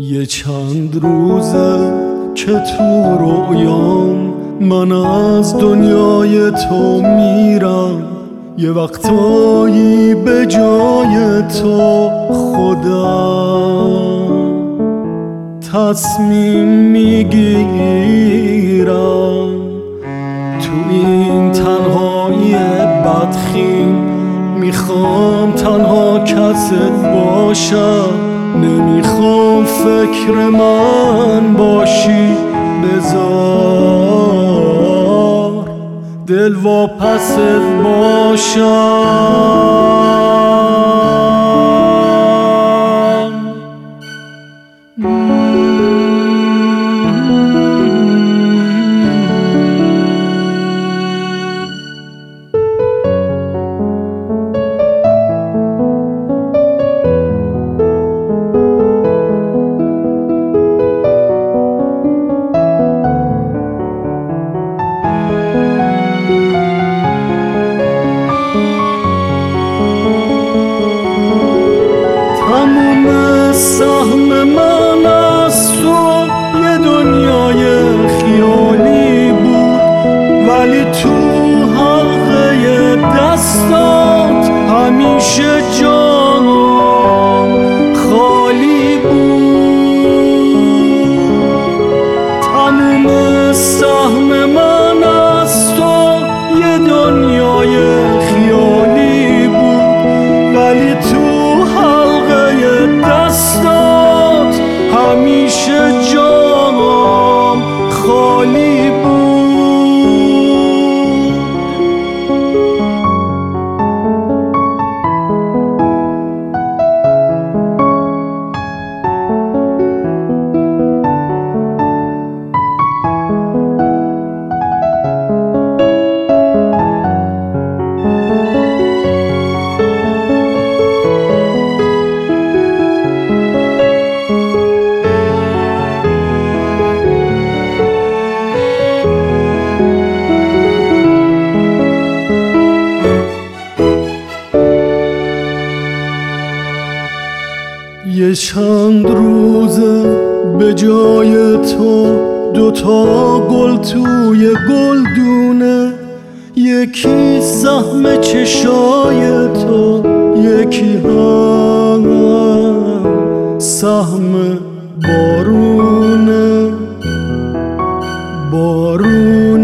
یه چند روزه که تو رویام من از دنیای تو میرم، یه وقتایی به جای تو خودم تصمیم میگیرم تو این تنهایی بدخیم میخوام تنها کست باشم، نمیخوام فکر من باشی، بذار دل واپست باشم. سهم من از تو یه دنیای خیالی بود، ولی تو حلقه دستات همیشه جام خالی بود. تموم سهم من از تو یه دنیای خیالی بود، ولی تو دستات همیشه جام خالی بود. یه چند روزه به جای تو دوتا گل توی گلدونه، یکی سهم چشای تو، یکی هم سهم بارونه.